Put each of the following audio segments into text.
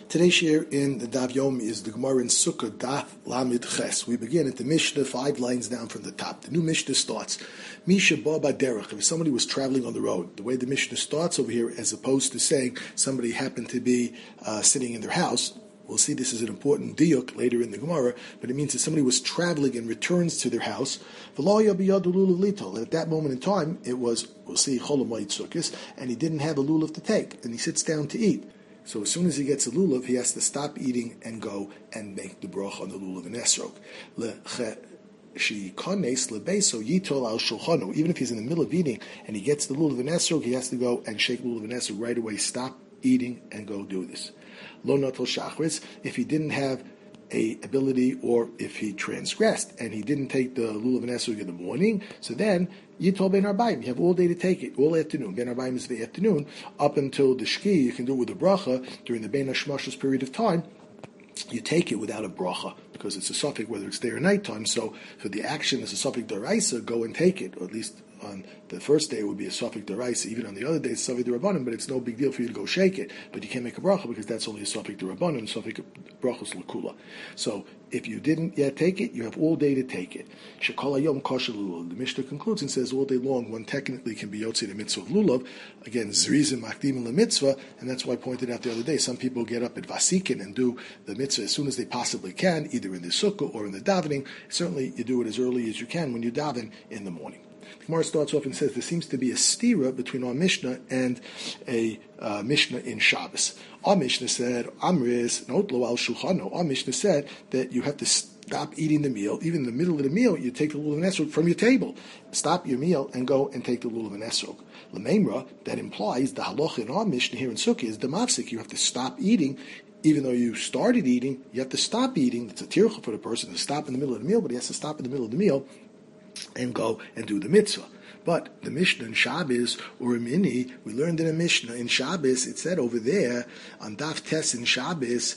Today's share in the Daf Yomi is the Gemara in Sukkah Daf Lamed Ches. We begin at the Mishnah 5 lines down from the top. The new Mishnah starts, Misha Ba Baderech. If somebody was traveling on the road, the way the Mishnah starts over here, as opposed to saying somebody happened to be sitting in their house, we'll see this is an important diuk later in the Gemara, but it means that somebody was traveling and returns to their house. And at that moment in time, it was, we'll see, Cholamayit Sukkis, and he didn't have a lulav to take, and he sits down to eat. So as soon as he gets a lulav, he has to stop eating and go and make the bracha on the lulav and esrog. Even if he's in the middle of eating and he gets the lulav and esrog, he has to go and shake lulav and esrog right away, stop eating and go do this. Lo natal shachris, if he didn't have a ability, or if he transgressed and he didn't take the lulav and esrog in the morning, so then Yitol Ben Arbaim, you have all day to take it, all afternoon. Ben Arbaim is the afternoon, up until the Shki, you can do it with a bracha. During the Ben Hashmashos period of time, you take it without a bracha, because it's a suffix whether it's day or nighttime. So for the action as a suffix deraisa, go and take it, or at least on the first day it would be a suffix deraisa, even on the other day it's suffix derabanan, but it's no big deal for you to go shake it. But you can't make a bracha because that's only a suffix derabanan, and suffix brachos lakula. So if you didn't yet take it, you have all day to take it. Shekol hayom kosher lulav. The Mishnah concludes and says all day long one technically can be yotzei the mitzvah of lulav. Again, zrizim makdim la mitzvah, and that's why I pointed out the other day. Some people get up at vasikin and do the mitzvah as soon as they possibly can, either in the sukkah or in the davening. Certainly, you do it as early as you can when you daven in the morning. The Gemara starts off and says there seems to be a stira between our Mishnah and a Mishnah in Shabbos. Our Mishnah said, Amris, notlo al shulchano. Our Mishnah said that you have to stop eating the meal. Even in the middle of the meal, you take the lulav and esrog from your table. Stop your meal and go and take the lulav and esrog. L'meimra, that implies the halacha in our Mishnah here in Sukkah is the mafsik. You have to stop eating. Even though you started eating, you have to stop eating. It's a tircha for the person to stop in the middle of the meal, but he has to stop in the middle of the meal and go and do the mitzvah. But the Mishnah in Shabbos, or in Mini, we learned in a Mishnah in Shabbos, it said over there, on Daf Tes in Shabbos,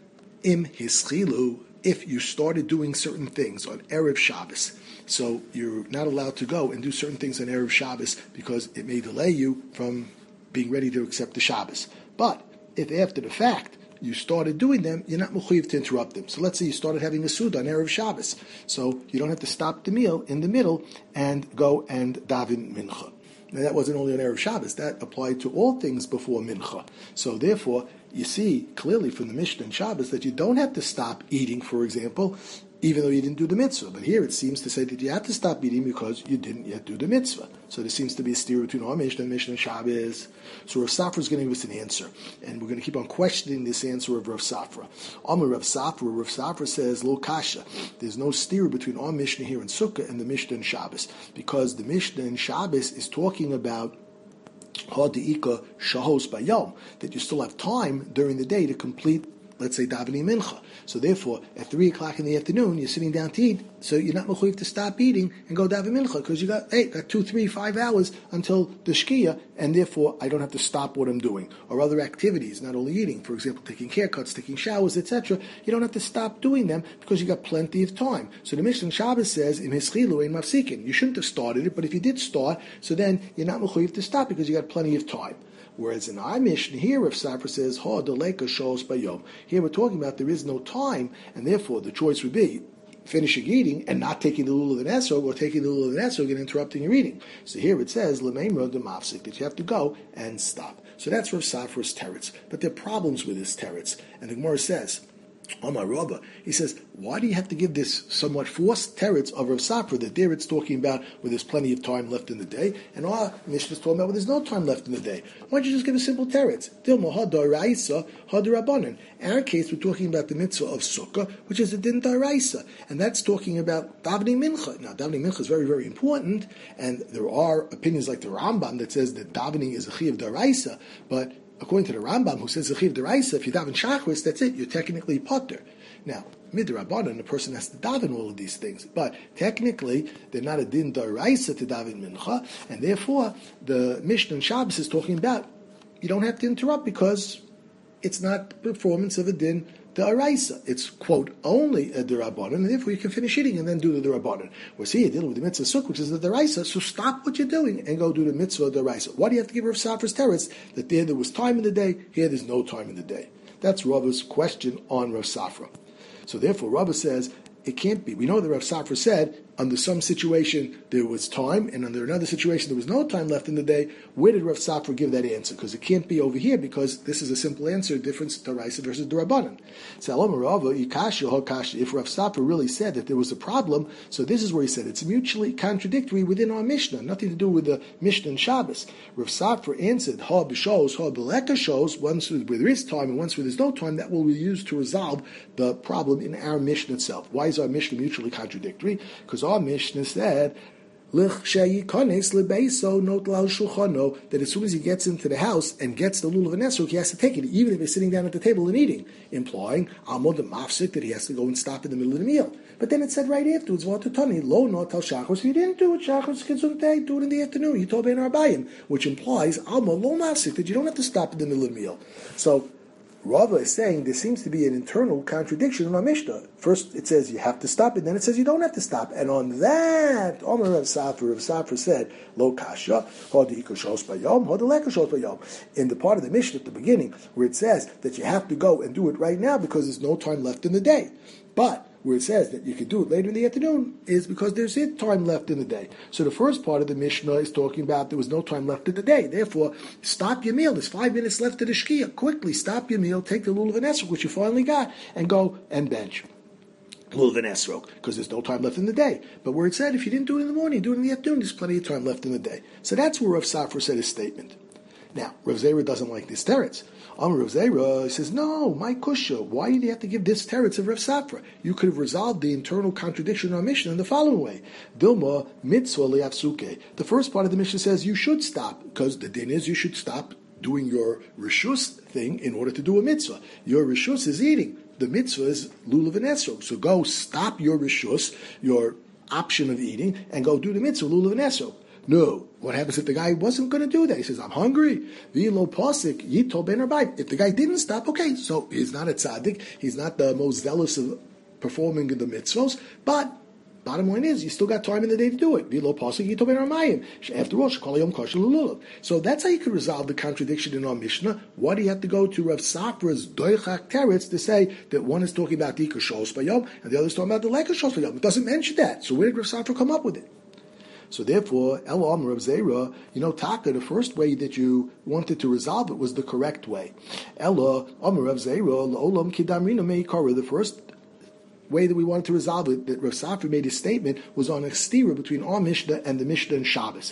Im Hischilu, if you started doing certain things on Erev Shabbos. So you're not allowed to go and do certain things on Erev Shabbos because it may delay you from being ready to accept the Shabbos. But if after the fact, you started doing them, you're not mechuyev to interrupt them. So let's say you started having a suda on Erev Shabbos. So you don't have to stop the meal in the middle and go and daven mincha. Now that wasn't only on Erev Shabbos, that applied to all things before mincha. So therefore, you see clearly from the Mishnah in Shabbos that you don't have to stop eating, for example, even though you didn't do the mitzvah. But here it seems to say that you have to stop eating because you didn't yet do the mitzvah. So there seems to be a steer between our Mishnah and Mishnah Shabbos. So Rav Safra is going to give us an answer. And we're going to keep on questioning this answer of Rav Safra. Amar Rav Safra says, Lo kasha. There's no steer between our Mishnah here in Sukkah and the Mishnah in Shabbos. Because the Mishnah in Shabbos is talking about Ha'da'ika shahos bayom, that you still have time during the day to complete, let's say, davening mincha. So therefore, at 3 o'clock in the afternoon, you're sitting down to eat, so you're not mechuyev to stop eating and go daven mincha, because you got 2, 3, 5 hours until the shkia, and therefore I don't have to stop what I'm doing. Or other activities, not only eating, for example, taking haircuts, taking showers, etc. You don't have to stop doing them because you got plenty of time. So the Mishnah Shabbos says, Im hischilu ein mafsikin. You shouldn't have started it, but if you did start, so then you're not mechuyev to stop because you got plenty of time. Whereas in our Mishnah here, if Safra says, Ha deleka shos bayom. Here we're talking about there is no time, and therefore the choice would be finishing eating and not taking the lulav and esrog, or taking the lulav and esrog and interrupting your eating. So here it says, L'meimra de mafsik, that you have to go and stop. So that's Rav Safra's teretz. But there are problems with this teretz. And the Gemara says, Amar Rabba, he says, why do you have to give this somewhat forced teretz of Rav Safra, that there it's talking about where there's plenty of time left in the day, and our Mishnah is talking about where there's no time left in the day? Why don't you just give a simple teretz? Dilma hadaraisa hadarabanan. In our case, we're talking about the mitzvah of sukkah, which is a din daraisa, and that's talking about davening mincha. Now, davening mincha is very, very important, and there are opinions like the Rambam that says that davening is a chi of daraisa, but according to the Rambam, who says Zechiv Deraisa, if you daven Shachris, that's it, you're technically potter. Now, Midrabanan, the person has to daven all of these things, but technically, they're not a din Deraisa to daven Mincha, and therefore, the Mishnah in Shabbos is talking about, you don't have to interrupt because it's not the performance of a din Daraisa. It's, quote, only a Derabanan, and therefore you can finish eating and then do the Derabanan. Whereas here you're dealing with the mitzvah sukkah, which is the Daraisa, so stop what you're doing and go do the mitzvah Daraisa. Why do you have to give Rav Safra's teretz that there was time in the day, here there's no time in the day? That's Rava's question on Rav Safra. So therefore, Rava says, it can't be. We know that Rav Safra said, under some situation there was time, and under another situation there was no time left in the day. Where did Rav Safra give that answer? Because it can't be over here, because this is a simple answer, difference Daraisa versus Durabanan. So if Rav Safra really said that there was a problem, so this is where he said it's mutually contradictory within our Mishnah, nothing to do with the Mishnah and Shabbos. Rav Safra answered, ha b'shos, ha b'leka shos, once where there is time and once where there's no time, that will be used to resolve the problem in our Mishnah itself. Why is our Mishnah mutually contradictory? Because our Mishnah said, that as soon as he gets into the house and gets the lulav and esrog, he has to take it, even if he's sitting down at the table and eating, implying amod mafsik, that he has to go and stop in the middle of the meal. But then it said right afterwards, lo not tal shachos, you didn't do it, shachos kizuntei, do it in the afternoon, you told ben arbayim, which implies amod lo mafsik, that you don't have to stop in the middle of the meal. So Rava is saying there seems to be an internal contradiction in our Mishnah. First it says you have to stop it, then it says you don't have to stop. And on that, Omer Rav Safra said, Lo kasha, in the part of the Mishnah at the beginning, where it says that you have to go and do it right now because there's no time left in the day. But where it says that you can do it later in the afternoon is because there's time left in the day. So the first part of the Mishnah is talking about there was no time left in the day. Therefore, stop your meal. There's 5 minutes left to the shkia. Quickly stop your meal, take the lulav and esrog, which you finally got, and go and bench lulav and esrog, because there's no time left in the day. But where it said if you didn't do it in the morning, do it in the afternoon, there's plenty of time left in the day. So that's where Rav Safra said his statement. Now, Rav Zera doesn't like this teretz. Rav Zera says, no, my kusha, why did you have to give this teretz of Rav Safra? You could have resolved the internal contradiction in our Mishnah in the following way. Dilma mitzvah liafsuke. The first part of the Mishnah says you should stop, because the din is you should stop doing your rishus thing in order to do a mitzvah. Your rishus is eating. The mitzvah is lulav and esrog. So go stop your rishus, your option of eating, and go do the mitzvah, lulav and esrog. No. What happens if the guy wasn't going to do that? He says, I'm hungry. V'lo posik yitol ben arbayim. If the guy didn't stop, okay, so he's not a tzaddik. He's not the most zealous of performing the mitzvos. But bottom line is, you still got time in the day to do it. V'lo posik yitol ben arbayim. After all, shekol yom kosher lulav. So that's how you could resolve the contradiction in our Mishnah. Why do you have to go to Rav Safra's doichak teretz to say that one is talking about the shos bayom and the other is talking about the leka shos bayom? It doesn't mention that. So where did Rav Safra come up with it? So therefore, Elo Amar Rav Zera, Taka, the first way that you wanted to resolve it was the correct way. Elo Amar Rav Zera, L'olam Kidamrina Meikara, the first way that we wanted to resolve it, that Rav Safra made his statement, was on a stira between our Mishnah and the Mishnah and Shabbos.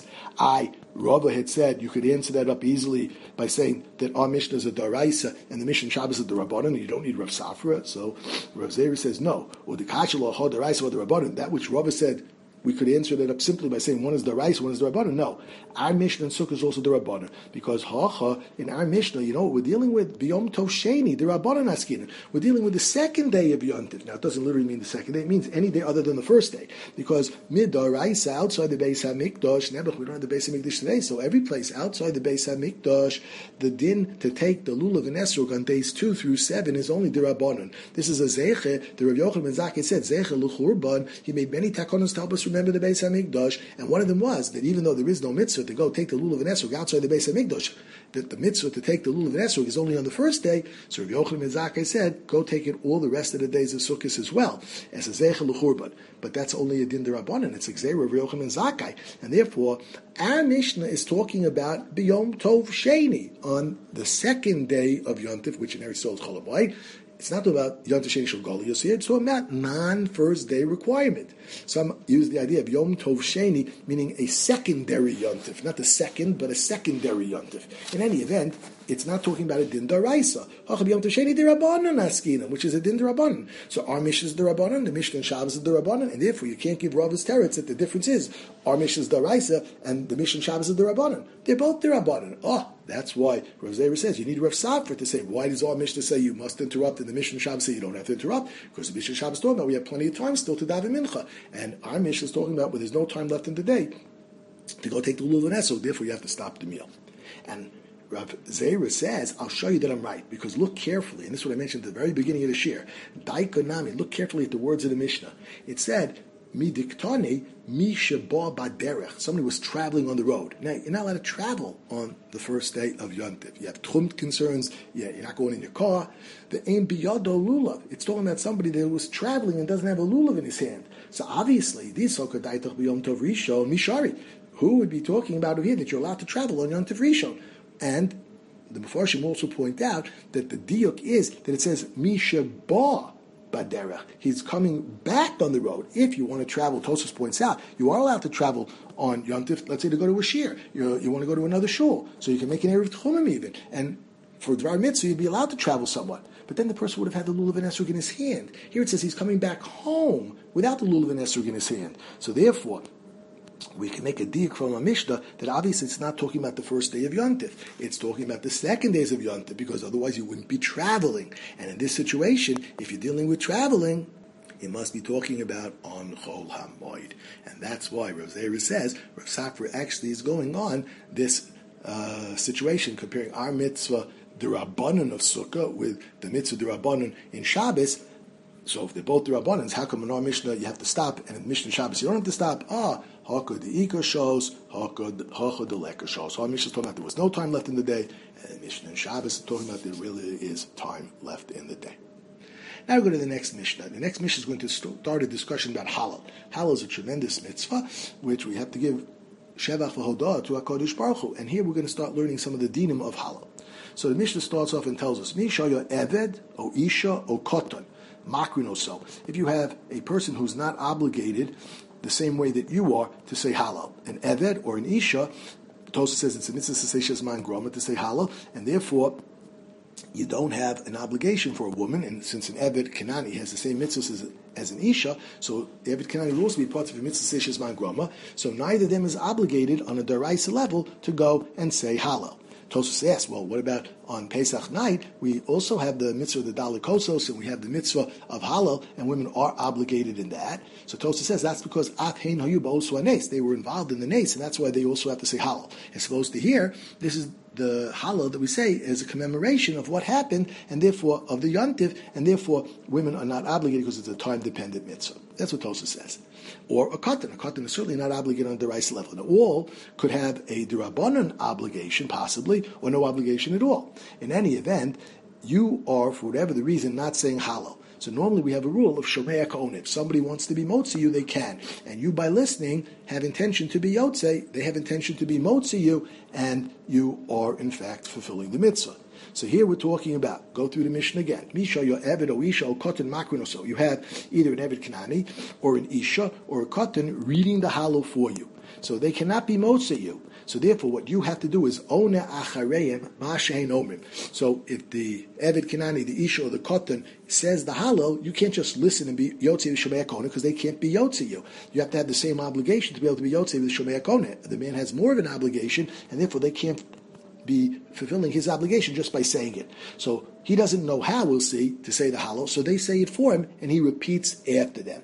Rava had said you could answer that up easily by saying that our Mishnah is a Daraisa and the Mishnah and Shabbos is the Rabbanan, and you don't need Rav Safra. So Rav Zera says no. Or the Kachel or Daraisa or the Rabbanan, that which Rava said, we could answer that up simply by saying one is the rice, one is the Rabbanan. No. Our Mishnah and Sukkah is also the Rabbanan. Because in our Mishnah, what we're dealing with? Biyom Tov Sheni, the Rabbanan Askinan. We're dealing with the second day of Yom Tov. Now, it doesn't literally mean the second day. It means any day other than the first day. Because Midaraisa, outside the Beis HaMikdash, Nebuch, we don't have the Beis HaMikdash today, so every place outside the Beis HaMikdash, the din to take the lulav and esrog on days 2 through 7 is only the Rabbanan. This is a Zeiche. The Rav Yochanan ben Zakkai said, Zeiche l'churban. He made many takonos to help us remember the Beis HaMikdash, and one of them was that even though there is no mitzvah to go take the lulav and esrog outside the Beis HaMikdash, that the mitzvah to take the lulav and esrog is only on the first day. So Rav Yochanan ben Zakkai said, go take it all the rest of the days of Sukkot as well, as a zeicha l'churban. But that's only a din d'Rabbanan. It's a gzeira of Rav Yochanan ben Zakkai, and therefore our Mishnah is talking about B'Yom Tov Sheni on the second day of Yom Tov, which in Eretz Yisrael is Chol HaMoed. It's not about Yom Tov Sheni Shel Gali Yosir. It's about non-first day requirement. Some use the idea of Yom Tov Sheni, meaning a secondary Yom Tov, not the second, but a secondary Yom Tov. In any event, it's not talking about a din daraisa. Yom Tov Sheni derabanan askinan, which is a din derabanan. So our Mishnah is derabanan, the Mishnah and Shabbos is derabanan, and therefore you can't give Rava's teretz that the difference is our Mishnah is daraisa and the Mishnah and Shabbos is derabanan. They're both derabanan. That's why Rav Zera says you need Rav Safra to say, why does our Mishnah say you must interrupt and the Mishnah and Shabbos say you don't have to interrupt? Because the Mishnah and Shabbos talking about we have plenty of time still to daven mincha, and our Mishnah is talking about where there's no time left in the day to go take the lulav and esrog, therefore you have to stop the meal. And Rav Zera says, I'll show you that I'm right, because look carefully, and this is what I mentioned at the very beginning of the shir, Daikonami, look carefully at the words of the Mishnah. It said, mi diktani mi sheba baderech. Somebody was traveling on the road. Now, you're not allowed to travel on the first day of Yontif. You have trumt concerns. You're not going in your car. The ain biyado lulav. It's talking about somebody that was traveling and doesn't have a lulav in his hand. So obviously, this hokadaitach b'yom tov rishon mishari. Who would be talking about over here that you're allowed to travel on Yom Tov Rishon? And the Mefarshim also point out that the diuk is that it says Misha Ba Baderech. He's coming back on the road. If you want to travel, Tosfos points out, you are allowed to travel on Yom Tov, let's say to go to a shir. You want to go to another shul, so you can make an Erev Tchumim even. And for Dvar Mitzvah, you'd be allowed to travel somewhat. But then the person would have had the lulav and esrog in his hand. Here it says he's coming back home without the lulav and esrog in his hand. So therefore, we can make a diuk from a Mishnah that obviously it's not talking about the first day of Yontif. It's talking about the second days of Yontif, because otherwise you wouldn't be traveling. And in this situation, if you're dealing with traveling, you must be talking about on Chol HaMoed. And that's why Rav Zera says, Rav Safra actually is going on this situation, comparing our mitzvah, the Rabbanon of Sukkah, with the mitzvah, the Rabbanon in Shabbos. So if they're both the Rabbanans, how come in our Mishnah you have to stop, and in Mishnah Shabbos you don't have to stop? Haka the Ika shows, Haka the Leka shows. So our Mishnah is talking about there was no time left in the day, and Mishnah and Shabbos is talking about there really is time left in the day. Now we go to the next Mishnah. The next Mishnah is going to start a discussion about Halal. Halal is a tremendous mitzvah, which we have to give Shevach v'Hodah to HaKadosh Baruch Hu. And here we're going to start learning some of the dinim of Halal. So the Mishnah starts off and tells us, Mi shaya eved, o isha, o koton. Makrino so. If you have a person who's not obligated the same way that you are to say halal, an eved or an isha, Tosfos says it's a mitzvah to say shesman groma to say halal, and therefore you don't have an obligation for a woman, and since an eved kanani has the same mitzvahs as an isha, so the eved kanani will also be part of a mitzvah to say shesman groma, so neither of them is obligated on a deraisa level to go and say halal. Tosfos asks, well, what about on Pesach night? We also have the mitzvah of the Dalikosos, and we have the mitzvah of Halal, and women are obligated in that. So Tosfos says that's because Afhein Hayu Ba'osu HaNes. They were involved in the Nes, and that's why they also have to say Halal. As opposed to here, this is the Halal that we say is a commemoration of what happened, and therefore of the Yontif, and therefore women are not obligated because it's a time-dependent mitzvah. That's what Tosfos says. Or a katan. A katan is certainly not obligated on the rice level. Now, all could have a derabanan obligation, possibly, or no obligation at all. In any event, you are, for whatever the reason, not saying halal. So normally we have a rule of shomea ka'on. If somebody wants to be motzi you, they can. And you, by listening, have intention to be yotze. They have intention to be motzi you, and you are, in fact, fulfilling the mitzvah. So here we're talking about, go through the Mishnah again. Misha, your Eved, or Isha, or Kotan, Makrin, or so. You have either an Eved Kanani, or an Isha, or a Kotan reading the Halal for you. So they cannot be motzi you. So therefore, what you have to do is Ona Achareim Ma'ashein Omrim. So if the Eved Kanani, the Isha, or the Kotan says the Halal, you can't just listen and be Yotze with Shomei Kona, because they can't be Yotze you. You have to have the same obligation to be able to be Yotze with Shomei Kona. The man has more of an obligation, and therefore they can't be fulfilling his obligation just by saying it. So he doesn't know how, we'll see, to say the halal, so they say it for him, and he repeats after them.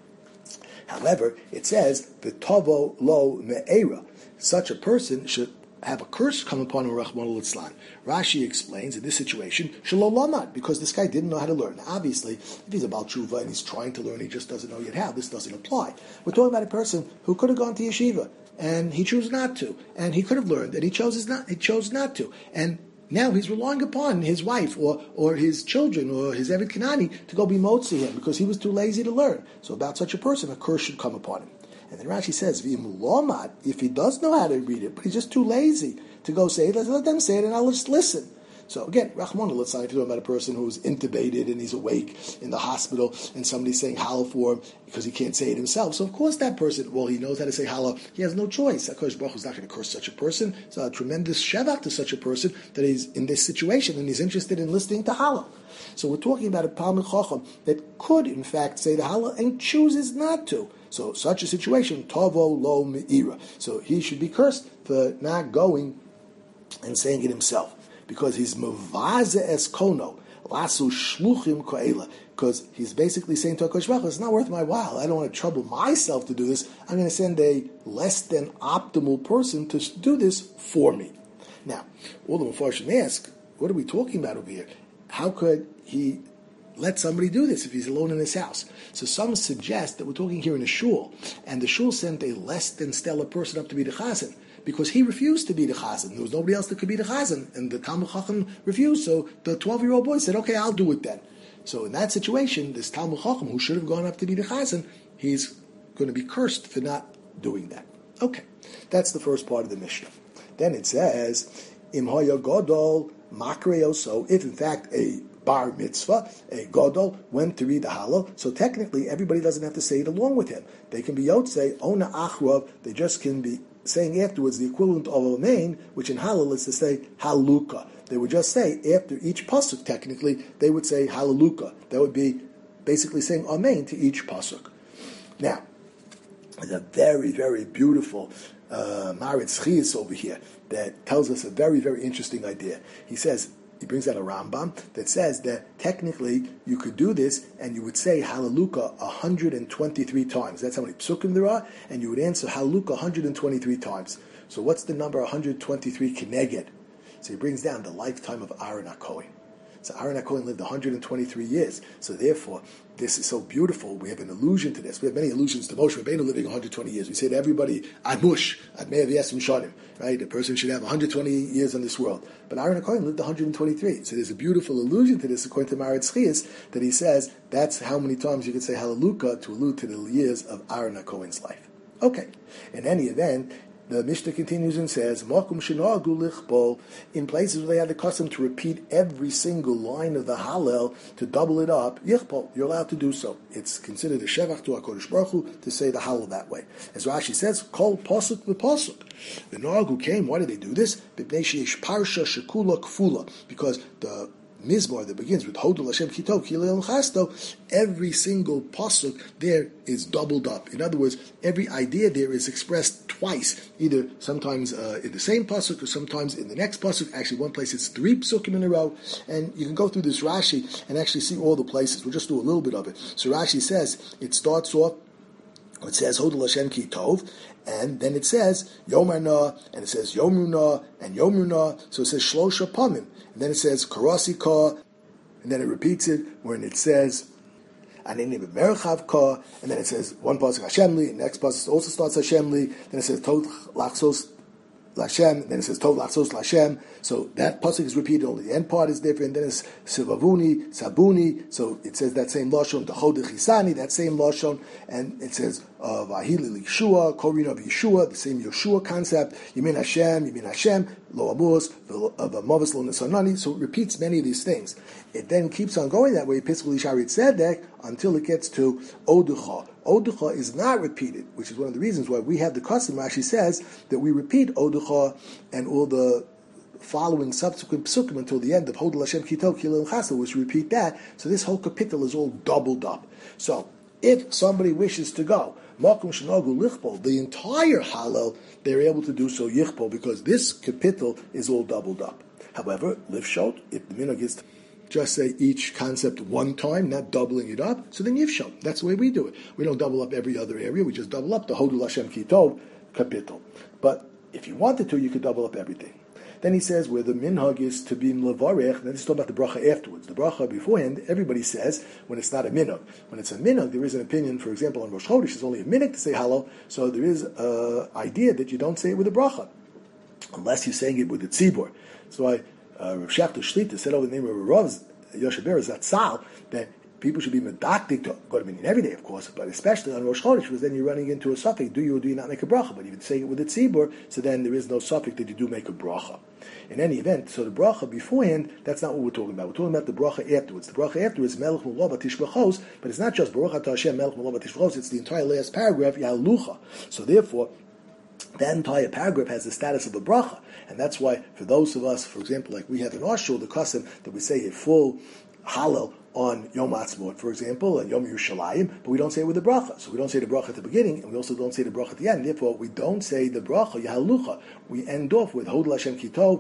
However, it says, V'tovo lo me'era. Such a person should have a curse come upon him, Rachmana litzlan. Rashi explains in this situation, Shalom because this guy didn't know how to learn. Now, obviously, if he's a Baal Tshuva and he's trying to learn, he just doesn't know yet how, this doesn't apply. We're talking about a person who could have gone to yeshiva, and he chose not to, and he could have learned, and he chose not to, and now he's relying upon his wife or his children or his Eved Kanani to go be motzi him because he was too lazy to learn. So about such a person, a curse should come upon him. And then Rashi says, V'im lomad, if he does know how to read it, but he's just too lazy to go say it, let them say it and I'll just listen. So again, Rachmana litzlan, if you're talking about a person who's intubated and he's awake in the hospital and somebody's saying halal for him because he can't say it himself. So of course that person, well, he knows how to say halal. He has no choice. HaKadosh Baruch Hu is not going to curse such a person. It's a tremendous shevach to such a person that he's in this situation and he's interested in listening to halal. So we're talking about a Talmid Chacham that could in fact say the halal and chooses not to. So such a situation, Tovo lo me'ira. So he should be cursed for not going and saying it himself. Because he's mavaze es kono, lasu shluchim ko'ela. Because he's basically saying to HaKadosh Baruch Hu, it's not worth my while. I don't want to trouble myself to do this. I'm going to send a less than optimal person to do this for me. Now, all the Mefarshim ask, what are we talking about over here? How could he let somebody do this if he's alone in his house. So some suggest that we're talking here in a shul, and the shul sent a less than stellar person up to be the chazan, because he refused to be the chazan. There was nobody else that could be the chazan, and the Talmud Chacham refused, so the 12-year-old boy said, okay, I'll do it then. So in that situation, this Talmud Chacham, who should have gone up to be the chazan, he's going to be cursed for not doing that. Okay, that's the first part of the Mishnah. Then it says, Im haya gadol makreo, so if in fact a bar mitzvah, a gadol, went to read the Hallel, so technically everybody doesn't have to say it along with him. They can be yotzei, ona achrav, they just can be saying afterwards the equivalent of Amen, which in Hallel is to say Haluka. They would just say, after each pasuk, technically, they would say Hallelujah. That would be basically saying Amen to each pasuk. Now, there's a very, very beautiful Maritz Chias over here that tells us a very, very interesting idea. He brings out a Rambam that says that technically you could do this and you would say Hallelujah 123 times. That's how many psukim there are, and you would answer Hallelujah 123 times. So what's the number 123 Keneged? So he brings down the lifetime of Aaron HaKohen. So Aaron HaKohen lived 123 years. So therefore, this is so beautiful. We have an allusion to this. We have many allusions to Moshe Rabbeinu living 120 years. We say to everybody, Admush, Admei Aviyasim Shanim, right? A person should have 120 years on this world. But Aaron HaKohen lived 123. So there's a beautiful allusion to this, according to Maritz Chias, that he says that's how many times you could say Hallelujah to allude to the years of Aaron HaKohen's life. Okay. In any event, the Mishnah continues and says, Makom shenagu lichbol, in places where they had the custom to repeat every single line of the Hallel, to double it up, yichbol, you're allowed to do so. It's considered a shevach to HaKadosh Baruch Hu to say the Hallel that way. As Rashi says, kol pasuk v'pasuk. The Nagu came, why did they do this? B'pnei sheyesh parsha shekula kfula, because the Mizmor that begins with Hodel Hashem Kitov Kilel Chasto, every single pasuk there is doubled up. In other words, every idea there is expressed twice, either sometimes in the same pasuk or sometimes in the next pasuk. Actually, one place it's 3 psukim in a row, and you can go through this Rashi and actually see all the places. We'll just do a little bit of it. So Rashi says it starts off. It says Hodel Hashem Ki Tov, and then it says Yomar Na, and it says Yomru and Yomru. So it says Shlosha Pamim, and then it says Karasi Ka, and then it repeats it when it says Anini B'Merchav Ka, and then it says one pasuk Hashemli, and the next pasuk also starts Hashemli. Then it says Tov Lachsos Lashem, then it says Tov Lachsos Lashem. So that pasuk is repeated, only the end part is different. Then it's Sivavuni, Sabuni, so it says that same Lashon, Dechodech Hisani, that same Lashon, and it says Vahili Yeshua, Korin of Yeshua, the same Yeshua concept, Yemin Hashem, Lo Amos, Mavis Lo Nesanani, so it repeats many of these things. It then keeps on going that way, Piskul Sharit Tzedek, until it gets to Oducha. Oducha is not repeated, which is one of the reasons why we have the custom. Rashi says that we repeat Oducha and all the following subsequent psukim until the end of Hodel Hashem Kitov Kilel Chasel, which repeat that. So this whole capital is all doubled up. So if somebody wishes to go Makom Shenagu Lichbol, the entire Hallel, they're able to do so Yichbol, because this capital is all doubled up. However, Livshot, if the minhag is just say each concept one time, not doubling it up, so then Yivshot. That's the way we do it. We don't double up every other area, we just double up the Hodel Hashem Kitov capital. But if you wanted to, you could double up everything. Then he says where the minhag is to be mlevarech, then he's talking about the bracha afterwards. The bracha beforehand, everybody says when it's not a minhag. When it's a minhag, there is an opinion, for example, on Rosh Chodesh, it's only a minhag to say halal, so there is an idea that you don't say it with a bracha, unless you're saying it with the tzibur. So Rav Shachar Shlita said over the name of Rav Yosheber Zatzal that people should be medactic to go to minyan every day, of course, but especially on Rosh Chodesh, because then you're running into a suffix. Do you or do you not make a bracha? But if you say it with a tzibur, so then there is no suffix that you do make a bracha. In any event, so the bracha beforehand, that's not what we're talking about. We're talking about the bracha afterwards. The bracha afterwards, Melech Mullah Batishbachos, but it's not just Baruch Atah Hashem Melech Mullah Batishbachos, it's the entire last paragraph, Yahalucha. So therefore, that entire paragraph has the status of a bracha, and that's why for those of us, for example, like we have in our shul, the custom that we say a full Hallel on Yom Ha'atzmaut, for example, and Yom Yerushalayim, but we don't say it with the bracha. So we don't say the bracha at the beginning, and we also don't say the bracha at the end. Therefore, we don't say the bracha, Yahalucha. We end off with Hodel Hashem Kitov,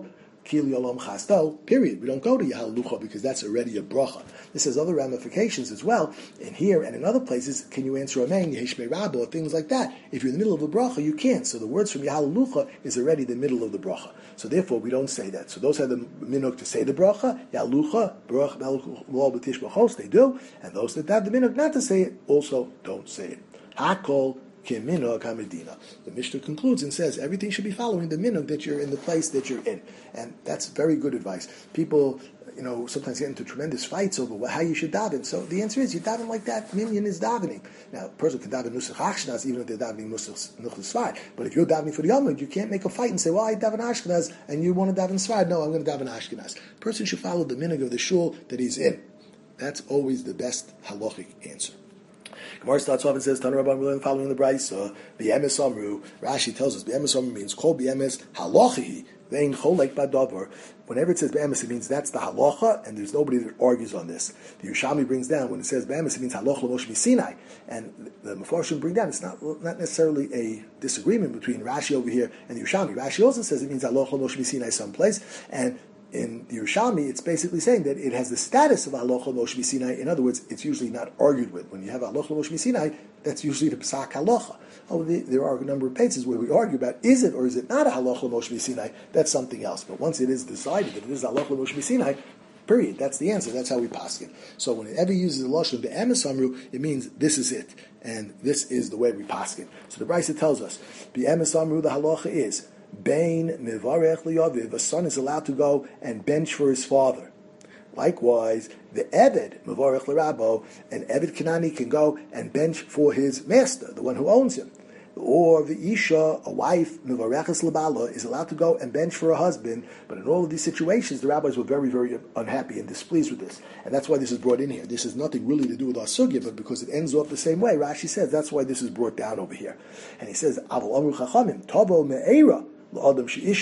Kili Olam Chasto, period. We don't go to Yahalucha because that's already a bracha. This has other ramifications as well. In here and in other places, can you answer Amen, Yehishmei Rabbo, or things like that? If you're in the middle of a bracha, you can't. So the words from Yahalucha is already the middle of the bracha. So therefore, we don't say that. So those have the minhag to say the bracha, Yahalucha, Baruch Melech B'tish B'chos, they do. And those that have the minhag not to say it, also don't say it. Hakol Minhag HaMedina. The Mishnah concludes and says everything should be following the minhag that you're in the place that you're in, and that's very good advice. People, sometimes get into tremendous fights over how you should daven. So the answer is you daven like that minyan is davening. Now, a person can daven nusach Ashkenaz even if they're davening nusach Sfard. But if you're davening for the Yomid, you can't make a fight and say, "Well, I daven Ashkenaz and you want to daven Sfard." No, I'm going to daven Ashkenaz. A person should follow the minhag of the shul that he's in. That's always the best halachic answer. Gemara starts off and says, Tanu Rabban, following the Brisa, B'emes Amru. Rashi tells us B'emes Amru means Kol B'emes Halachihi. Vein Cholek Badavar. Whenever it says B'emes, it means that's the halacha, and there's nobody that argues on this. The Yerushalmi brings down when it says B'emes, it means Halacha L'Moshe B'Sinai, and the Mefarshim bring down. It's not necessarily a disagreement between Rashi over here and the Yerushalmi. Rashi also says it means Halacha L'Moshe B'Sinai someplace, and in the Yerushalmi, it's basically saying that it has the status of Halacha Moshe Sinai. In other words, it's usually not argued with. When you have Halacha Moshe Sinai, that's usually the Psak Halacha. There are a number of places where we argue about is it or is it not a Halacha Moshe Sinai. That's something else. But once it is decided that it is Halacha Moshe Sinai, period. That's the answer. That's how we pass it. So whenever he uses the lashon B'emes Amru, it means this is it, and this is the way we pass it. So the Brisa tells us B'emes Amru, the halacha is Bain Mivarech Liyaviv, a son is allowed to go and bench for his father. Likewise, the Eved, Mivarech L'Rabbo, an Eved Kanani can go and bench for his master, the one who owns him. Or the Isha, a wife, Mivareches L'Bala, is allowed to go and bench for her husband. But in all of these situations, the rabbis were very, very unhappy and displeased with this. And that's why this is brought in here. This has nothing really to do with our sugya, but because it ends off the same way, Rashi says that's why this is brought down over here. And he says, Aval Amru Chachamim, Tobo Me'era, a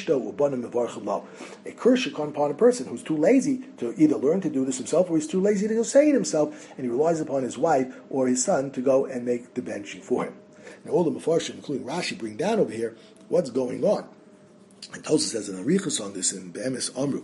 curse should come upon a person who's too lazy to either learn to do this himself or he's too lazy to go say it himself, and he relies upon his wife or his son to go and make the benching for him. Now all the Mefarshim, including Rashi, bring down over here what's going on. And Tosfos says an arichos on this in B'emes Amru.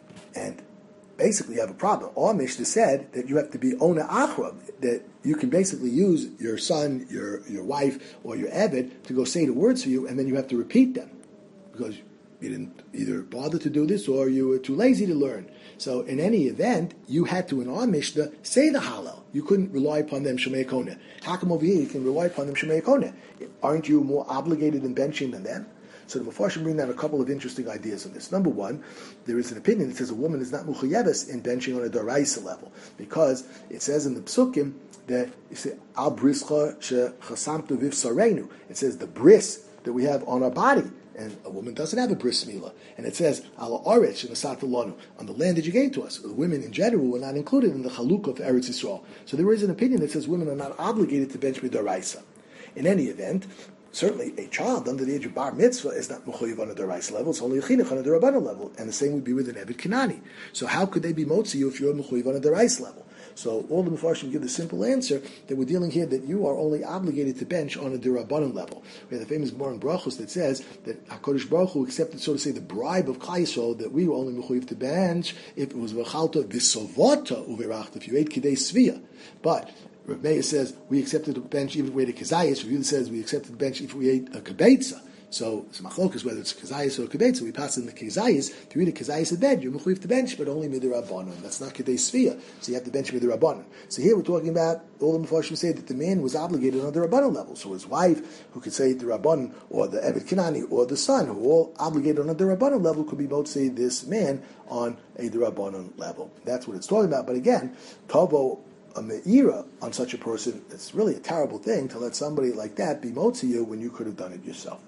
And basically you have a problem. Our Mishnah said that you have to be ona achra, that you can basically use your son, your wife, or your Eved to go say the words for you, and then you have to repeat them, because you didn't either bother to do this or you were too lazy to learn. So in any event, you had to, in our Mishnah, say the Hallel. You couldn't rely upon them Shemei Koneh. How come over here you can rely upon them Shemei Koneh? Aren't you more obligated in benching than them? So the Mefarshim bring down a couple of interesting ideas on this. Number one, there is an opinion that says a woman is not muchayeves in benching on a daraisa level, because it says in the Psukim that al brischa shechasamtu viv sarenu. It says the bris that we have on our body. And a woman doesn't have a bris milah. And it says, ala aretz shenasatalanu, on the land that you gave to us. The women in general were not included in the chaluk of Eretz Yisrael. So there is an opinion that says women are not obligated to bench midaraisa. In any event, certainly a child under the age of bar mitzvah is not mechuyev on a daraisa level, it's only a chinuch on a derabbanan level. And the same would be with an Eved Kanani. So how could they be motzi you if you're mechuyev on a daraisa level? So all the Mefarshim give the simple answer that we're dealing here that you are only obligated to bench on a derabbanan level. We have the famous Gemara in Brachos that says that HaKadosh Baruch Hu accepted, so to say, the bribe of Klal Yisrael that we were only mechuyev to bench if it was v'chalta v'sovata uverachta, if you ate kidei svia. But Rav Meir says we accepted the bench even if we ate a kazayis. Rav Yehuda says we accepted the bench if we ate a kibetza. So it's machlokas whether it's kazayis or a kibetza. We pass in the kazayis. If you eat a kazayis in bed, you're mechuyev to bench, but only midrabanan. That's not kidei svia. So you have to bench midrabanan. So here we're talking about all the Mefarshim say that the man was obligated on the rabbanan level. So his wife, who could say the rabbanan, or the Eved Kanani, or the son, who were all obligated on the rabbanan level, could be both say this man on a rabbanan level. That's what it's talking about. But again, Tavo a me'ira on such a person, it's really a terrible thing to let somebody like that be motzi you when you could have done it yourself.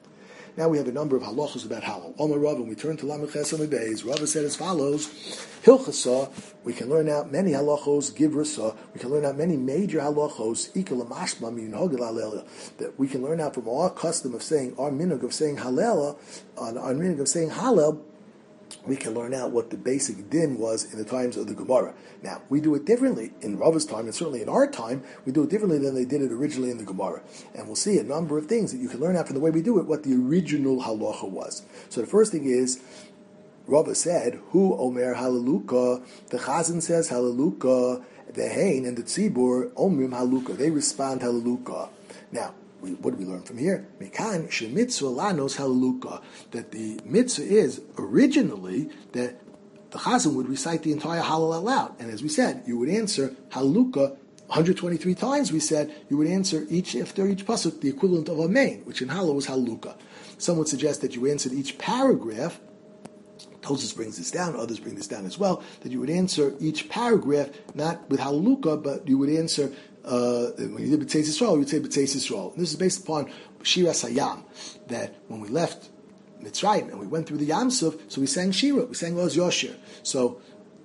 Now we have a number of halachos about halal. Omar Rav, when we turn to Lamed Ches Amud Beis, Rav said as follows: Hilchasa, we can learn out many halachos. Givrasa, we can learn out many major halachos. Ikal Mashma Minhagel Halel, that we can learn out from our custom of saying our minhag of saying Halel, on our minhag of saying Halel. We can learn out what the basic din was in the times of the Gemara. Now, we do it differently in Rav's time, and certainly in our time, we do it differently than they did it originally in the Gemara. And we'll see a number of things that you can learn out from the way we do it, what the original halacha was. So the first thing is, Rava said, "Hu Omer Hallelujah." The Chazan says Hallelujah. The Hain and the Tzibur Omrim Hallelujah. They respond Hallelujah. Now, what do we learn from here? Mekan shemitzvah lanos Hallelujah. That the mitzvah is originally that the Chazan would recite the entire Hallel aloud, and as we said, you would answer Hallelujah 123 times. We said you would answer after each pasuk the equivalent of Amen, which in Hallel was Hallelujah. Some would suggest that you answered each paragraph. Tosfos brings this down, others bring this down as well, that you would answer each paragraph not with Hallelujah, but you would answer, when you did B'tzeis Yisrael, you would say B'tzeis Yisrael. And this is based upon Shiras Hayam, that when we left Mitzrayim and we went through the Yam Suf, so we sang Shira, we sang Oz Yoshir. So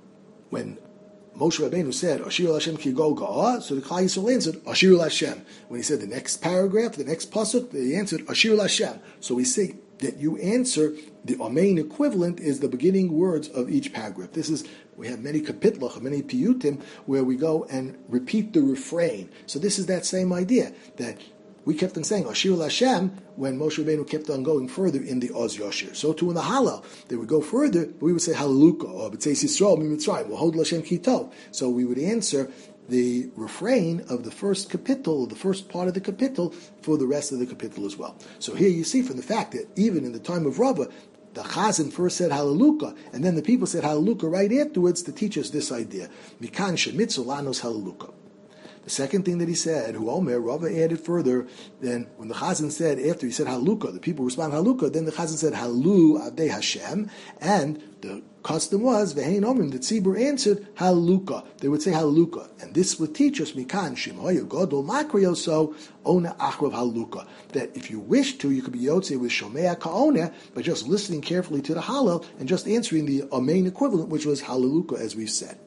when Moshe Rabbeinu said, Ashir Hashem ki go ga'ah, so the Klal Yisrael answered, Ashir Hashem. When he said the next paragraph, the next pasuk, they answered, Ashir Hashem. So we see that you answer, the Amen equivalent is the beginning words of each paragraph. We have many kapitlach, many piyutim, where we go and repeat the refrain. So this is that same idea, that we kept on saying Ashir Hashem when Moshe Rabbeinu kept on going further in the Oz Yoshir. So too in the Hallel, they would go further, but we would say Hallelujah or B'tzeis Yisrael Mitzrayim, Hold Hashem Ki Tov. So we would answer the refrain of the first kapitel, the first part of the kapitel, for the rest of the kapitel as well. So here you see from the fact that even in the time of Rava, the Chazan first said Hallelujah, and then the people said Hallelujah right afterwards to teach us this idea. Mikan shemitzvah lanos Hallelujah. The second thing that he said, who Omer, Rava added further, then when the Chazan said, after he said Hallelujah, the people respond Hallelujah, then the Chazan said Hallu Avdei Hashem, and the custom was, Vehein Omrim, the Tzibur answered Hallelujah. They would say Hallelujah. And this would teach us, Mikan Shim Hoya Godol Makriyoso, Ona Achrav Hallelujah. That if you wish to, you could be Yotze with Shomea Ka'ona, by just listening carefully to the Hallel, and just answering the Amen equivalent, which was Hallelujah, as we've said.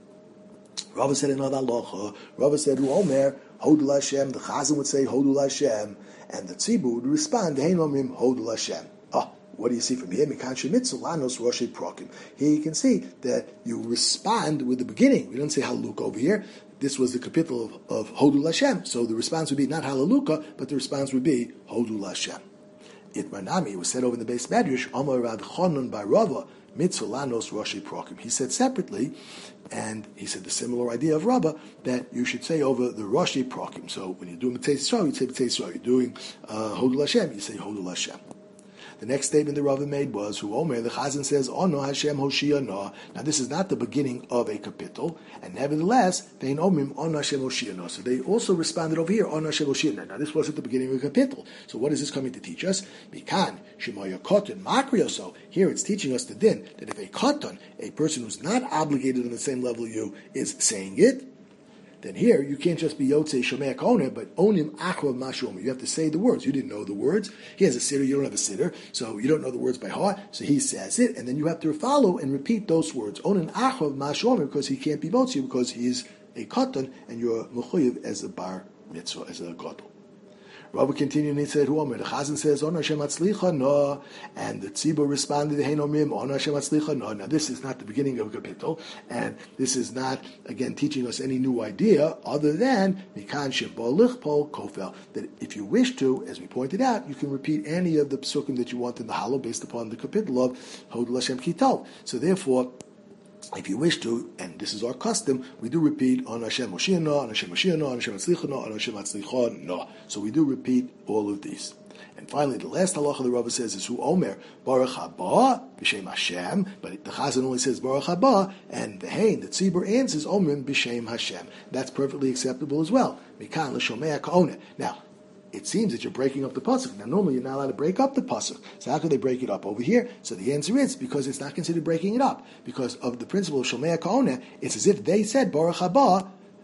Rava said another halacha. Rava said, "Hu Omer Hodul Hashem." The Chazan would say Hodul Hashem, and the Tzibur would respond, "Hein Omrim Hodul Hashem." What do you see from here? Mikan shemitzvah lanos roshei prokim. Here you can see that you respond with the beginning. We don't say Hallelujah over here. This was the capital of Hodul Hashem. So the response would be not Hallelujah, but the response would be Hodul Hashem. Itmanami was said over in the base Medrash, Amar Rad Chonon by Rava, mitzvah lanos roshei prokim. He said separately, and he said the similar idea of Rabbah, that you should say over the roshei prokim. So when you're doing B'tzeis Yisrael, you say B'tzeis Yisrael. You're doing Hodul Hashem, you say Hodul Hashem. The next statement that Rava made was, "Hu Omer." The Chazan says, "Ono Hashem Hoshia No." Now this is not the beginning of a kapitel, and nevertheless, Vein Omrim Ono Hashem Hoshia No. So they also responded over here, Ono Hashem Hoshia No. Now this wasn't the beginning of a kapitel. So what is this coming to teach us? Mikan Shemoya Koton Makrioso. Here it's teaching us the din that if a koton, a person who's not obligated on the same level you, is saying it, then here you can't just be Yotzei Shomea Ka'ona, but Onim Achrav Mashomer. You have to say the words. You didn't know the words. He has a siddur, you don't have a siddur, so you don't know the words by heart. So he says it, and then you have to follow and repeat those words. Onim Achrav Mashomer, because he can't be Motzi, because he's a Katan, and you're Mechuyev as a Bar Mitzvah, as a Gadol. Rabbi continued and he said, "Hu Omer." The Chazan says, "On Hashem Atzlicha No," and the Tzibur responded, "Hein Omrim On Hashem Atzlicha No." Now this is not the beginning of a kapitel, and this is not again teaching us any new idea other than Mikan Shebol Lichpol Kofel. That if you wish to, as we pointed out, you can repeat any of the psukim that you want in the Hallel based upon the kapitel of Hodul Hashem Ki Tov. So therefore, if you wish to, and this is our custom, we do repeat on Hashem Moshiach No, on Hashem Moshiach No, on Hashem Atzlicha No, on Hashem Atzlicha No. So we do repeat all of these. And finally, the last halacha the Rava says is Hu Omer Baruch Haba B'Shem Hashem, but the Chazan only says Baruch Haba, and the Hein, the Tzibur answers Omrim B'Shem Hashem. That's perfectly acceptable as well. Mikan L'Shomea Ka'ona. Now, it seems that you're breaking up the pasuk. Now, normally you're not allowed to break up the pasuk. So how could they break it up over here? So the answer is because it's not considered breaking it up. Because of the principle of Shomea Ka'ona, it's as if they said Baruch Haba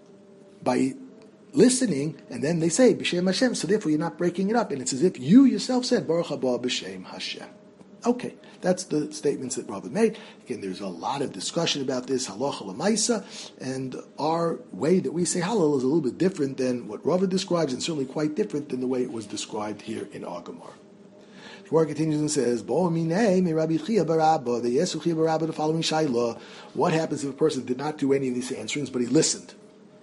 by listening, and then they say B'Shem Hashem. So therefore, you're not breaking it up, and it's as if you yourself said Baruch Haba B'Shem Hashem. Okay, that's the statements that Rava made. Again, there's a lot of discussion about this, halacha l'maisa, and our way that we say halal is a little bit different than what Rava describes, and certainly quite different than the way it was described here in our Gemara. The Gemara continues and says, Bo minei me Rabbi Chia barabba, the Yesu Chia barabba, the following shayla. What happens if a person did not do any of these answerings, but he listened?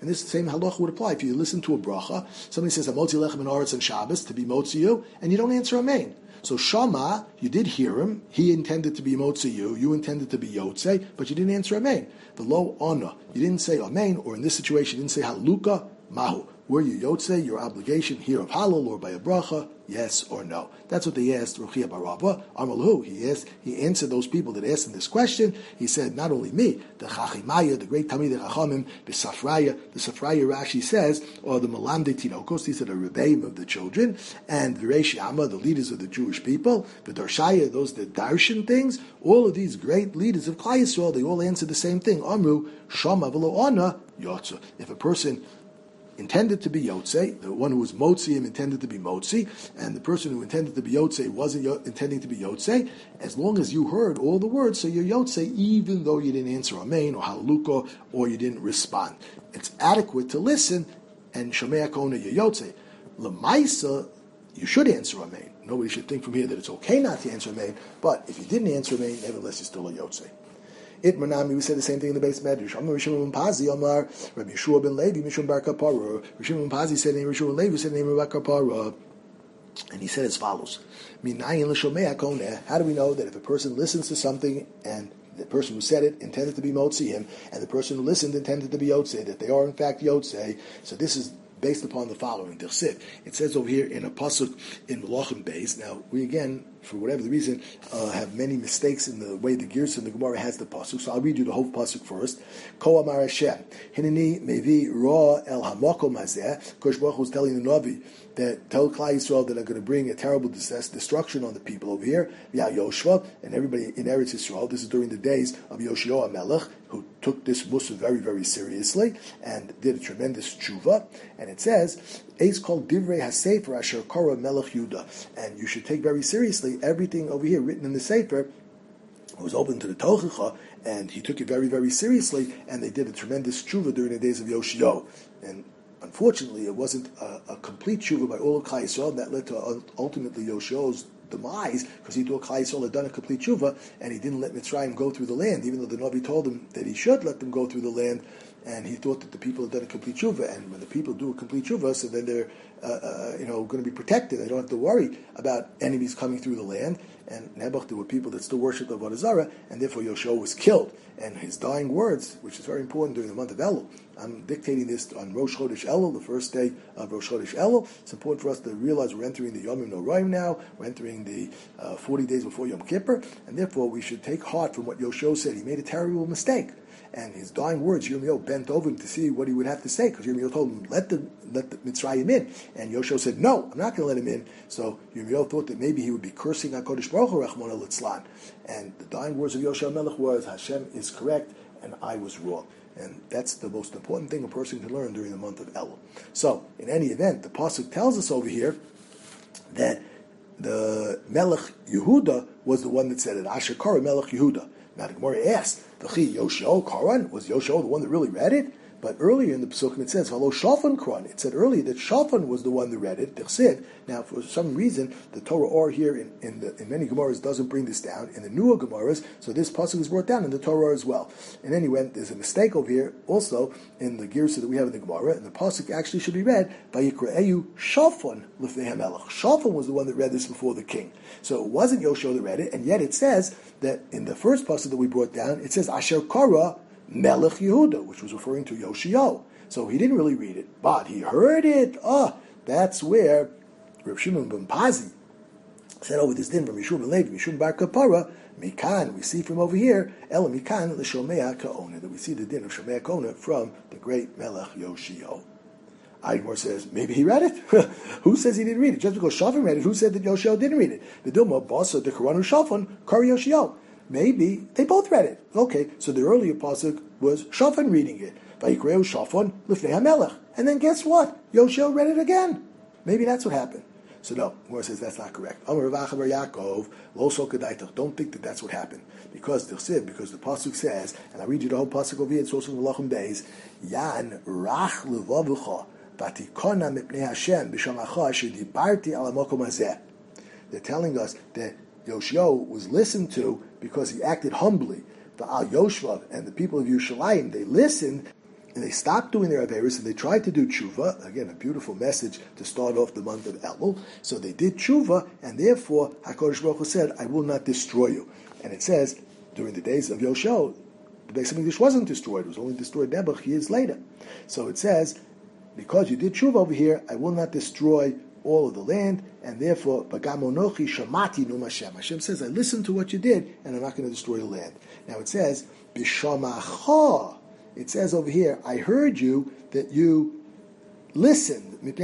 And this same halacha would apply. If you listen to a bracha, somebody says, Hamotzi lechem and aretz and Shabbos, to be motzi you, and you don't answer amen. So Shama, you did hear him. He intended to be motzi you. You intended to be yotzei, but you didn't answer amen. The lo ona, you didn't say amen, or in this situation, you didn't say haluka mahu. Were you yotzei, your obligation here of halal or by a bracha, yes or no? That's what they asked Ruchia bar Rabba. Amalhu, he answered those people that asked him this question. He said, not only me, the Chachimaya, the great Talmidei Chachamim, the Safraya Rashi says, or the Malamdei Tinokos, these are the Rebbeim of the children, and the Reish Yama, the leaders of the Jewish people, the Darshaya, those that darshan things, all of these great leaders of Klal Yisrael, they all answer the same thing. Amru, Shama v'lo ana, yotza. If a person intended to be Yotzei, the one who was Motzi him intended to be Motzi, and the person who intended to be Yotzei wasn't intending to be Yotzei, as long as you heard all the words, so you're Yotzei, even though you didn't answer Amen or Halaluka, or you didn't respond. It's adequate to listen, and Shomea Kona you're Yotzei. Lamaisa, you should answer Amen. Nobody should think from here that it's okay not to answer Amen, but if you didn't answer Amen, nevertheless you're still a Yotzei. Itmanami, we said the same thing in the base medrash. Amar Rishon Pazi, Amar Rabbi Yeshua ben Levi, Mishum bar Kapara. Rishon Pazi said name Rishon ben Levi, said name Bar Kapara. And he said as follows: Minayin l'shomea koneh. How do we know that if a person listens to something and the person who said it intended to be motzi him, and the person who listened intended to be yotzei, that they are in fact yotzei? So this is based upon the following. It says over here in a pasuk in Melachim Beis. Now we again, for whatever the reason, have many mistakes in the way the Gersa and the Gemara has the pasuk. So I'll read you the whole pasuk first. Ko amar Hashem, Hineni mevi ra el hamakom hazeh. Kosh Baruch Hu is telling the Navi that tell Klal Yisrael that are going to bring a terrible destruction on the people over here. V'ya Yoshua and everybody in Eretz Yisrael. This is during the days of Yoshua Melech, who took this mussar very, very seriously and did a tremendous tshuva. And it says, Eis kol divrei hasefer asher kora melech Yudah. And you should take very seriously everything over here written in the Sefer. It was open to the Tochacha, and he took it very, very seriously, and they did a tremendous tshuva during the days of Yoshio. And unfortunately, it wasn't a complete tshuva by all of Klal Yisrael, and that led to ultimately Yoshio's demise, because he thought Klal Yisrael had done a complete tshuva, and he didn't let Mitzrayim go through the land, even though the Navi told him that he should let them go through the land, and he thought that the people had done a complete tshuva, and when the people do a complete tshuva, so then they're going to be protected. They don't have to worry about enemies coming through the land. And Nebuch, there were people that still worshipped Avodah Zarah, and therefore Yoshua was killed. And his dying words, which is very important during the month of Elul, I'm dictating this on Rosh Chodesh Elul, the first day of Rosh Chodesh Elul. It's important for us to realize we're entering the Yomim Noraim now. We're entering the 40 days before Yom Kippur, and therefore we should take heart from what Yoshua said. He made a terrible mistake. And his dying words, Yirmiyahu bent over him to see what he would have to say, because Yirmiyahu told him, let the Mitzrayim in. And Yoshua said, no, I'm not going to let him in. So Yirmiyahu thought that maybe he would be cursing HaKadosh Baruch Hu, Rachmana litzlan. And the dying words of Yoshua Melech was, Hashem is correct, and I was wrong. And that's the most important thing a person can learn during the month of Elul. So, in any event, the Pasuk tells us over here that the Melech Yehuda was the one that said it, Asher Kara Melech Yehuda. Now the Gemara asked, Yoshua Karan, was Yoshua the one that really read it? But earlier in the Pesukim it says, V'lo Shafan Karan. It said earlier that Shafan was the one that read it. Now, for some reason, the Torah or here in many Gemaras doesn't bring this down. In the newer Gemaras, so this pasuk is brought down in the Torah as well. And anyway, there's a mistake over here also in the Girsa that we have in the Gemara, and the pasuk actually should be read Vayikraeyu Shafan Lifnei HaMelech. Shafan was the one that read this before the king. So it wasn't Yoshua that read it, and yet it says that in the first pasuk that we brought down, it says Asher Kara Melech Yehuda, which was referring to Yoshio. So he didn't really read it, but he heard it. That's where Reb Shimon ben Pazi said over this din from Yeshua ben Levi, Mishum bar Kapara, Mikan, we see from over here, Ela Mikan l'Shomea Ka'ona, that we see the din of Shomea Ka'ona from the great Melech Yoshio. Aydmor says, maybe he read it. Who says he didn't read it? Just because Shafan read it, who said that Yoshio didn't read it? The Dilma, Basa, the Koranu Shafan, Kari Yoshio. Maybe they both read it. Okay, so the earlier pasuk was Shafan reading it. Vayikreu Shafan Lifnei HaMelech. And then guess what? Yoshio read it again. Maybe that's what happened. So no, Gemara says that's not correct. Amar Rav Acha bar Yaakov, Lo So Kedaitach. Don't think that that's what happened. Because the pasuk says, and I read you the whole pasuk over here, it's also in Melachim Beis, Yan Rach Levavucha Vatikona Mipnei Hashem B'Shamacha Asher Dibarti Al HaMokom Hazeh. They're telling us that Yoshio was listened to because he acted humbly. The Al Yoshua and the people of Yerushalayim, they listened and they stopped doing their Averis, and they tried to do tshuva. Again, a beautiful message to start off the month of Elul. So they did tshuva, and therefore HaKadosh Baruch Hu said, I will not destroy you. And it says, during the days of Yoshua, the Beis Hamikdash wasn't destroyed. It was only destroyed Nebuch years later. So it says, because you did tshuva over here, I will not destroy all of the land, and therefore, Bagamonochi Shamati Num Hashem. Hashem says, I listened to what you did, and I'm not going to destroy the land. Now it says, Bishamacha. It says over here, I heard you, that you listened. You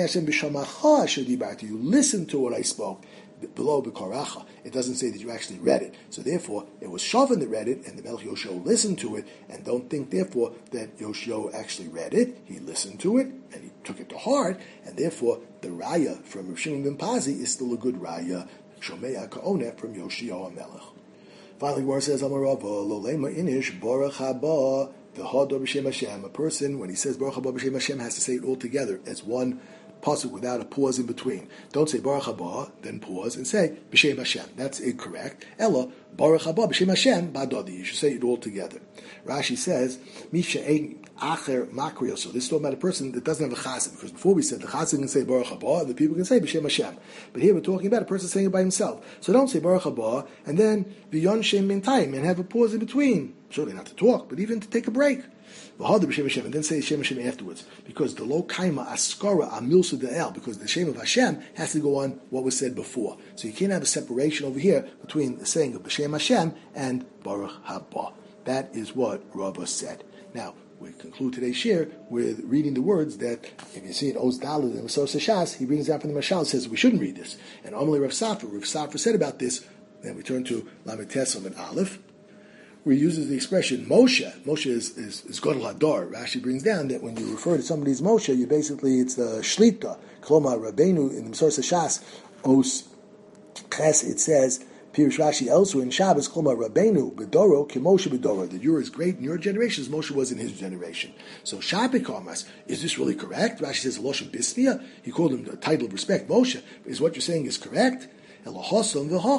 listened to what I spoke. Below B'Koracha. It doesn't say that you actually read it. So therefore, it was Shavan that read it, and the Melech Yoshua listened to it, and don't think therefore that Yoshua actually read it. He listened to it, and he took it to heart, and therefore the Raya from Rav Shimon ben Pazi is still a good Raya, Shomea Ka'oneh from Yoshua HaMelech. Finally, Gemara says, Amarava, Lolema Inish, Baruch Haba, the Hador B'Shem Hashem. A person, when he says Baruch Haba B'Shem Hashem, has to say it all together as one pasuk without a pause in between. Don't say Baruch Haba, then pause, and say B'Shem Hashem. That's incorrect. Ella, Baruch Haba B'Shem Hashem, Badodi. You should say it all together. Rashi says, Misha Ein Acher Makrio. So this is talking about a person that doesn't have a chassid, because before we said the chassid can say Baruch Haba, and the people can say B'Shem Hashem. But here we're talking about a person saying it by himself. So don't say Baruch Haba, and then V'yon Shem Min Time, and have a pause in between. Certainly not to talk, but even to take a break. And then say Shem Hashem afterwards, because the lo kaima askara amilsu de'el, because the Shem of Hashem has to go on what was said before. So you can't have a separation over here between the saying of B'Shem Hashem and Baruch Haba. That is what Rabbah said. Now, we conclude today's shir with reading the words that, if you see in Oz Daled and Masos Shas, he brings out from the Mashal, says we shouldn't read this. And Amalei Rav Safra said about this, then we turn to Lamed Tesam and Aleph, where he uses the expression Moshe. Moshe is Godel Hadar. Rashi brings down that when you refer to somebody as Moshe, it's the Shlita. Kloma Rabbeinu in the Masorah Shas, Os Ches, it says, Pirush Rashi elsewhere in Shabbos, Kloma Rabbeinu Bedoro, Kimoshe Bedoro, that you're as great in your generation as Moshe was in his generation. So Shabbat Karmas, is this really correct? Rashi says, Loshem Bisnia, he called him the title of respect, Moshe. Is what you're saying is correct? It's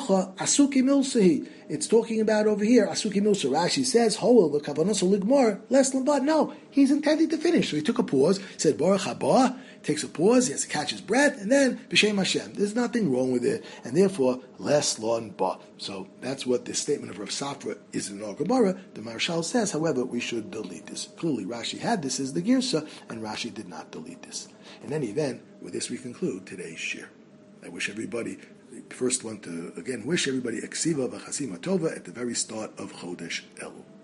talking about over here, Asuki Milsa. Rashi says, Hoel, the Kavanos Ligmar, less than but. No, he's intending to finish. So he took a pause, said, Baruch Haba, takes a pause, he has to catch his breath, and then, B'Shem Hashem. There's nothing wrong with it, and therefore, less lon ba. So that's what this statement of Rav Safra is in our Gemara. The Marshal says, however, we should delete this. Clearly, Rashi had this as the Girsa, and Rashi did not delete this. In any event, with this we conclude today's shir. I wish everybody, first want to again wish everybody a ksiva v'chasima tova at the very start of Chodesh Elul.